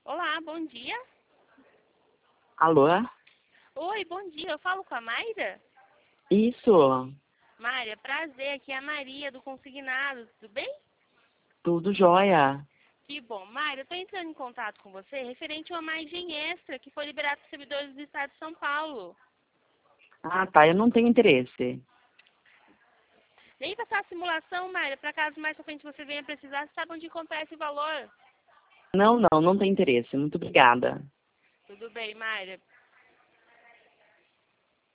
Olá, bom dia. Alô? Oi, bom dia. Eu falo com a Mayra? Isso, Mayra, prazer. Aqui é a Maria do Consignado. Tudo bem? tudo jóia. Que bom. Mayra, eu estou entrando em contato com você referente a uma margem extra que foi liberada para os servidores do Estado de São Paulo. Ah, tá, eu não tenho interesse. Nem passar a simulação, Mayra, para caso mais pra frente você venha precisar, você sabe onde encontrar esse valor. Não tem interesse. Muito obrigada. Tudo bem, Mayra.